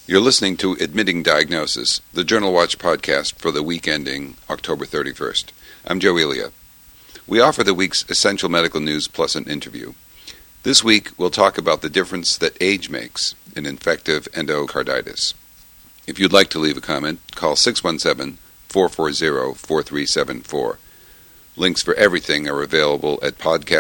You're listening to Admitting Diagnosis, the Journal Watch podcast for the week ending October 31st. I'm Joe Elia. We offer the week's essential medical news plus an interview. This week, we'll talk about the difference that age makes in infective endocarditis. If you'd like to leave a comment, call 617-440-4374. Links for everything are available at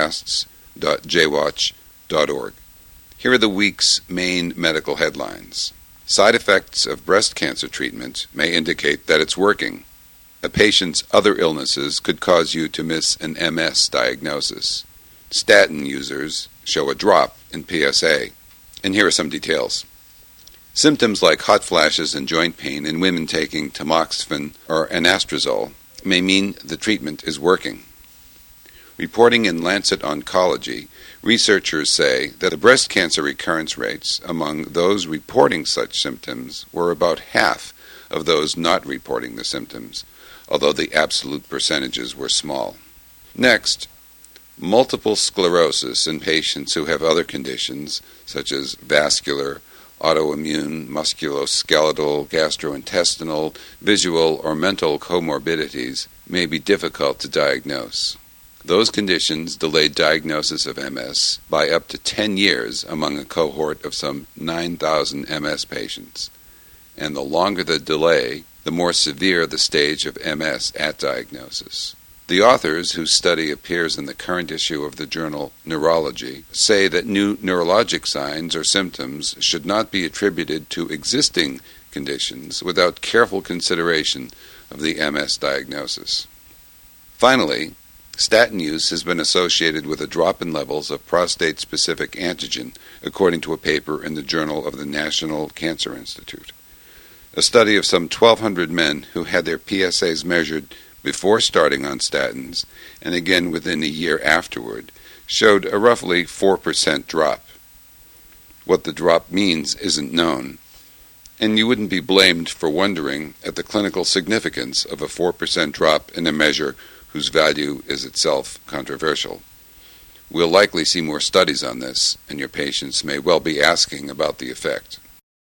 podcasts.jwatch.org. Here are the week's main medical headlines. Side effects of breast cancer treatment may indicate that it's working. A patient's other illnesses could cause you to miss an MS diagnosis. Statin users show a drop in PSA. And here are some details. Symptoms like hot flashes and joint pain in women taking tamoxifen or anastrozole may mean the treatment is working. Reporting in Lancet Oncology, researchers say that the breast cancer recurrence rates among those reporting such symptoms were about half of those not reporting the symptoms, although the absolute percentages were small. Next, multiple sclerosis in patients who have other conditions such as vascular, autoimmune, musculoskeletal, gastrointestinal, visual, or mental comorbidities may be difficult to diagnose. Those conditions delayed diagnosis of MS by up to 10 years among a cohort of some 9,000 MS patients. And the longer the delay, the more severe the stage of MS at diagnosis. The authors, whose study appears in the current issue of the journal Neurology, say that new neurologic signs or symptoms should not be attributed to existing conditions without careful consideration of the MS diagnosis. Finally, statin use has been associated with a drop in levels of prostate-specific antigen, according to a paper in the Journal of the National Cancer Institute. A study of some 1,200 men who had their PSAs measured before starting on statins and again within a year afterward showed a roughly 4% drop. What the drop means isn't known, and you wouldn't be blamed for wondering at the clinical significance of a 4% drop in a measure whose value is itself controversial. We'll likely see more studies on this, and your patients may well be asking about the effect.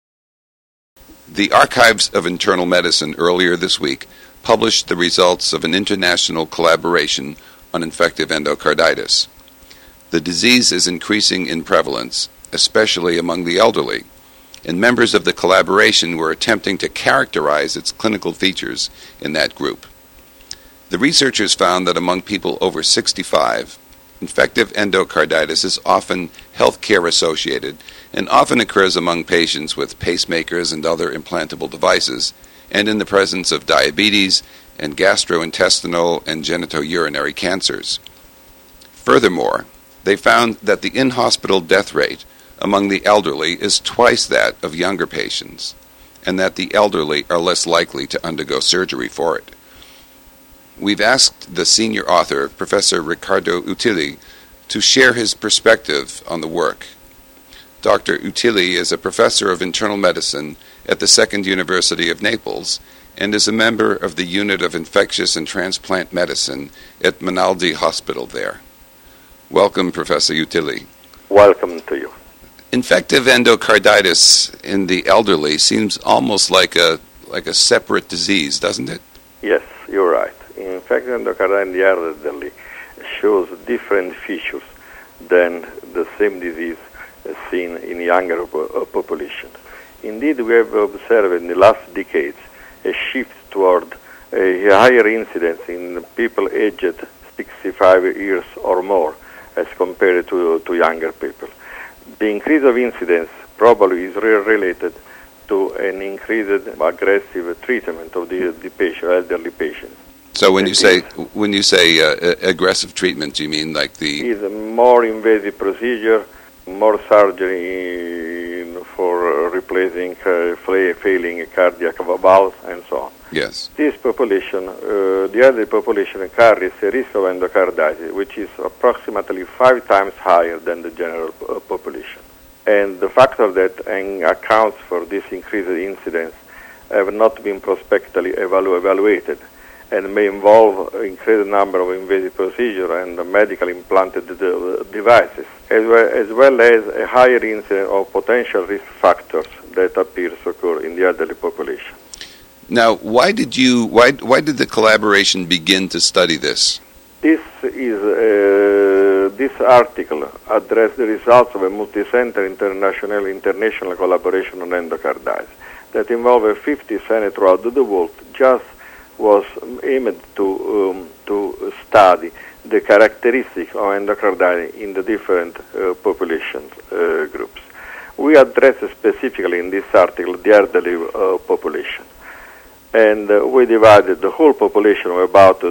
The Archives of Internal Medicine earlier this week published the results of an international collaboration on infective endocarditis. The disease is increasing in prevalence, especially among the elderly, and members of the collaboration were attempting to characterize its clinical features in that group. The researchers found that among people over 65, infective endocarditis is often healthcare associated and often occurs among patients with pacemakers and other implantable devices and in the presence of diabetes and gastrointestinal and genitourinary cancers. Furthermore, they found that the in-hospital death rate among the elderly is twice that of younger patients, and that the elderly are less likely to undergo surgery for it. We've asked the senior author, Professor Riccardo Utili, to share his perspective on the work. Dr. Utili is a professor of internal medicine at the Second University of Naples and is a member of the Unit of Infectious and Transplant Medicine at Minaldi Hospital there. Welcome, Professor Utili. Welcome to you. Infective endocarditis in the elderly seems almost like a separate disease, doesn't it? Yes, you're right. Infective endocarditis in the elderly shows different features than the same disease seen in younger population. Indeed, we have observed in the last decades a shift toward a higher incidence in people aged 65 years or more as compared to younger people. The increase of incidence probably is related to an increased aggressive treatment of the elderly patients. So when you say aggressive treatment, do you mean like the... Is a more invasive procedure, more surgery for replacing failing cardiac valves and so on. Yes. This population, the elderly population, carries a risk of endocarditis, which is approximately 5 times higher than the general population. And the factor that accounts for this increased incidence have not been prospectively evaluated and may involve increased number of invasive procedures and medically implanted devices, as well as a higher incidence of potential risk factors that appears to occur in the elderly population. Now, why did the collaboration begin to study this? This article addressed the results of a multi-center international collaboration on endocarditis that involved 50 centers throughout the world. Just was aimed to study the characteristics of endocarditis in the different population groups. We addressed specifically in this article the elderly population, and we divided the whole population of about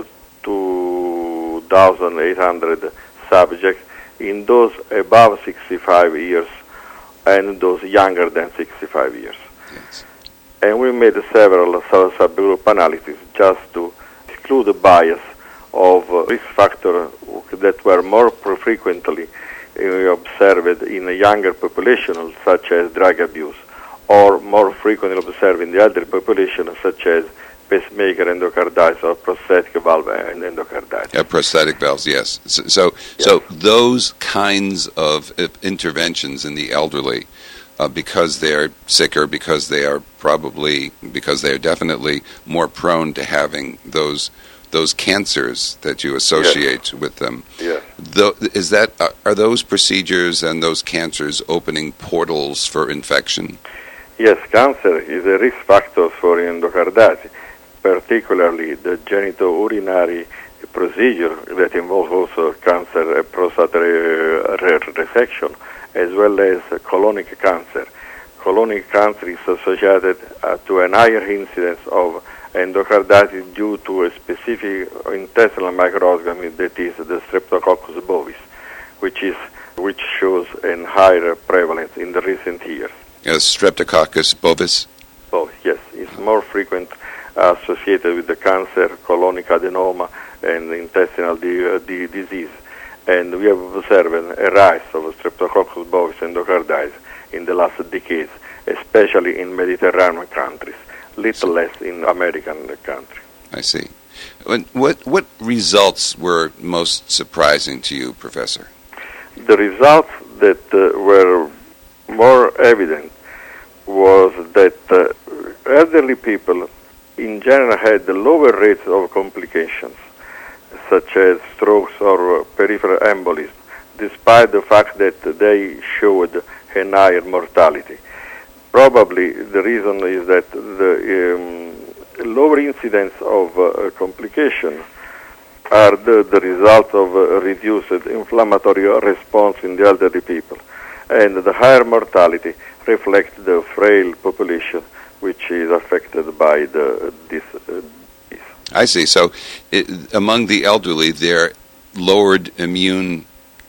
2,800 subjects in those above 65 years and those younger than 65 years. Yes. And we made several subgroup analyses just to exclude the bias of risk factors that were more frequently observed in a younger population, such as drug abuse, or more frequently observed in the elderly population, such as pacemaker endocarditis or prosthetic valve and endocarditis. Yeah, prosthetic valves, yes. So those kinds of interventions in the elderly, because they're sicker, because they are definitely more prone to having those cancers that you associate with them. Yes. Are those procedures and those cancers opening portals for infection? Yes, cancer is a risk factor for endocarditis, particularly the genitourinary procedure that involves also cancer, prostate resection, as well as colonic cancer. Colonic cancer is associated to a higher incidence of endocarditis due to a specific intestinal microorganism that is the Streptococcus bovis, which shows a higher prevalence in the recent years. Streptococcus bovis? Oh, yes, it's more frequent associated with the cancer, colonic adenoma, and intestinal disease. And we have observed a rise of Streptococcus bovis endocarditis in the last decades, especially in Mediterranean countries, little less in American countries. I see. What results were most surprising to you, Professor? The results that were more evident was that elderly people in general had lower rates of complications, such as strokes or peripheral embolism, despite the fact that they showed a higher mortality. Probably the reason is that the lower incidence of complications are the result of reduced inflammatory response in the elderly people, and the higher mortality reflects the frail population which is affected by this disease. I see. So among the elderly, their lowered immune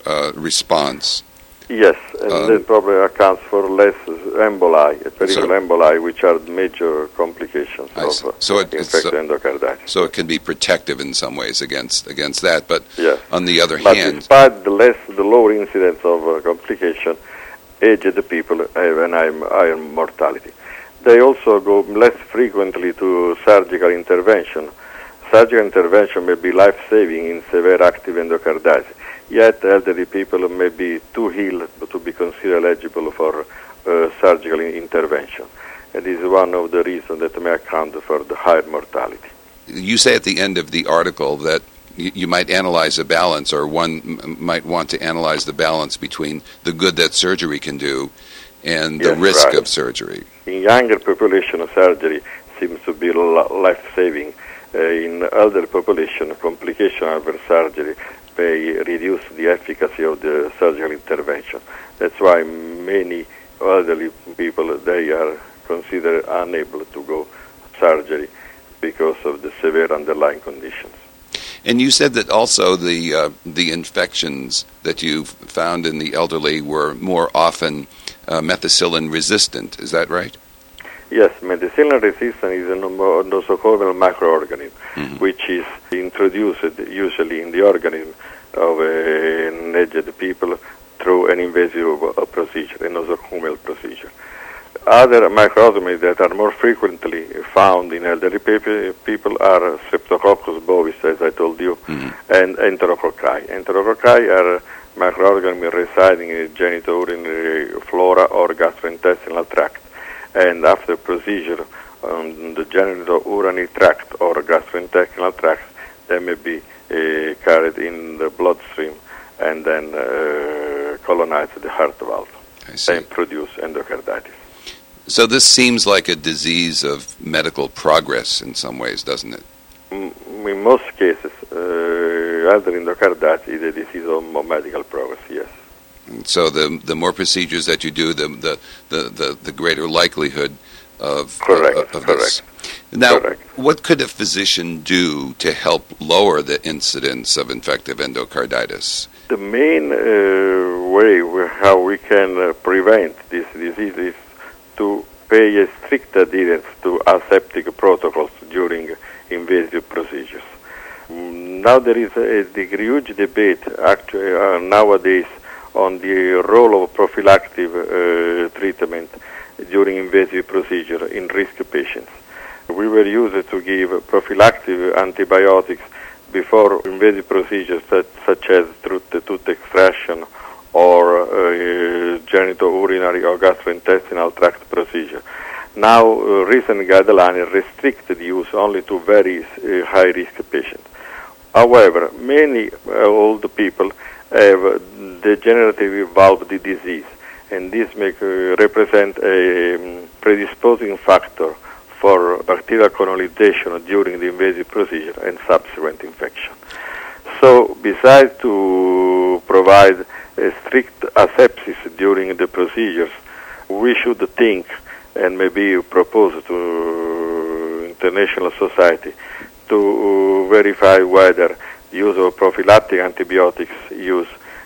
response. Yes, and that probably accounts for less emboli, peripheral emboli, which are major complications of infected endocarditis. So it can be protective in some ways against that, but yes. On the other but hand... despite the lower incidence of complication, aged people have an higher mortality. They also go less frequently to surgical intervention. Surgical intervention may be life-saving in severe active endocarditis, yet elderly people may be too ill to be considered eligible for surgical intervention. And this is one of the reasons that may account for the higher mortality. You say at the end of the article that you might analyze a balance, or one might want to analyze the balance between the good that surgery can do and the risk of surgery. In younger population, surgery seems to be life-saving. In elder population, complication after surgery may reduce the efficacy of the surgical intervention. That's why many elderly people, they are considered unable to go surgery because of the severe underlying conditions. And you said that also the infections that you found in the elderly were more often methicillin resistant. Is that right? Yes, methicillin resistant is a nosocomial microorganism, which is introduced usually in the organism of an aged people through an invasive procedure, a nosocomial procedure. Other microorganisms that are more frequently found in elderly people are Streptococcus bovis, as I told you, and Enterococci. Enterococci are microorganisms residing in the genitourinary flora or gastrointestinal tract, and after procedure on the genitourinary tract or gastrointestinal tract, they may be carried in the bloodstream and then colonize the heart valve and produce endocarditis. So this seems like a disease of medical progress in some ways, doesn't it? In most cases, elder endocarditis is a disease of medical progress, yes. And so the more procedures that you do, the greater likelihood of this. Now, what could a physician do to help lower the incidence of infective endocarditis? The main way how we can prevent this disease is to pay a strict adherence to aseptic protocols during invasive procedures. Now there is a huge debate actually nowadays on the role of prophylactic treatment during invasive procedure in risk patients. We were used to give prophylactic antibiotics before invasive procedures such as tooth extraction or genitourinary or gastrointestinal tract procedure. Now, recent guidelines restrict the use only to very high-risk patients. However, many old people have degenerative valve disease, and this may represent a predisposing factor for bacterial colonization during the invasive procedure and subsequent infection. So, besides to provide a strict asepsis during the procedures, we should think and maybe propose to international society to verify whether use of prophylactic antibiotics use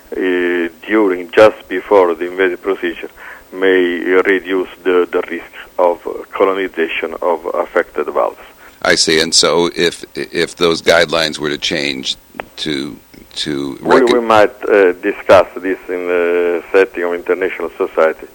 just before the invasive procedure may reduce the risk of colonization of affected valves. I see. And so if those guidelines were to change to we might discuss this in the setting of international society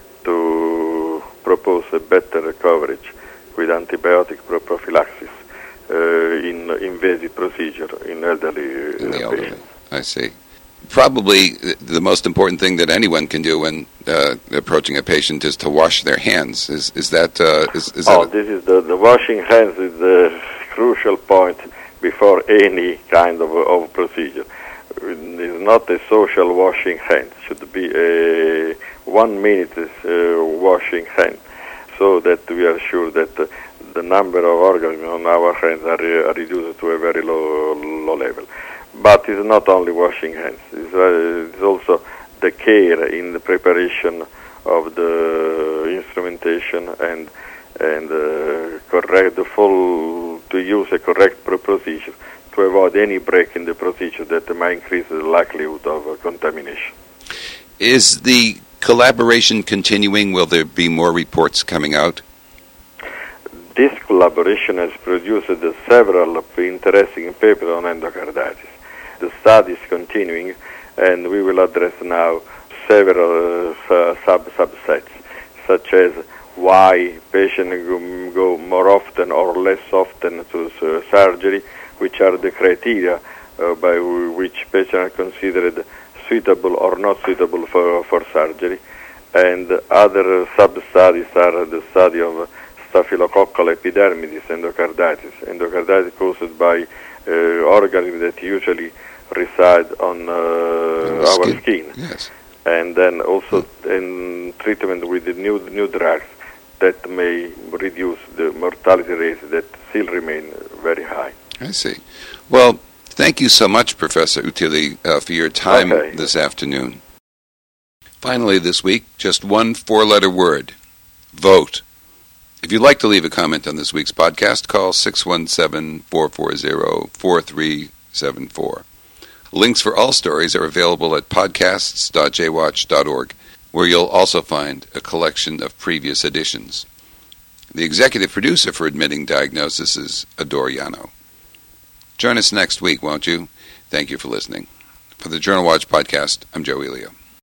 to propose a better coverage with antibiotic prophylaxis in invasive procedure in elderly patients. I see. Probably the most important thing that anyone can do when approaching a patient is to wash their hands. Is that? This is the washing hands is the crucial point before any kind of procedure. It's not a social washing hand. It should be a 1 minute washing hand, so that we are sure that the number of organisms on our hands are reduced to a very low level. But it's not only washing hands. It's also the care in the preparation of the instrumentation and correct to use a correct procedure to avoid any break in the procedure that might increase the likelihood of contamination. Is the collaboration continuing? Will there be more reports coming out? This collaboration has produced several interesting papers on endocarditis. The study is continuing, and we will address now several subsets, such as why patients go more often or less often to surgery, which are the criteria by which patients are considered suitable or not suitable for surgery. And other sub-studies are the study of Staphylococcal epidermidis endocarditis caused by organisms that usually reside on our skin. Yes. And then also in treatment with the new drugs that may reduce the mortality rates that still remain very high. I see. Well, thank you so much, Professor Utili, for your time this afternoon. Finally this week, just one 4-letter word: vote. If you'd like to leave a comment on this week's podcast, call 617-440-4374. Links for all stories are available at podcasts.jwatch.org, where you'll also find a collection of previous editions. The executive producer for Admitting Diagnosis is Adore Yano. Join us next week, won't you? Thank you for listening. For the Journal Watch podcast, I'm Joe Elio.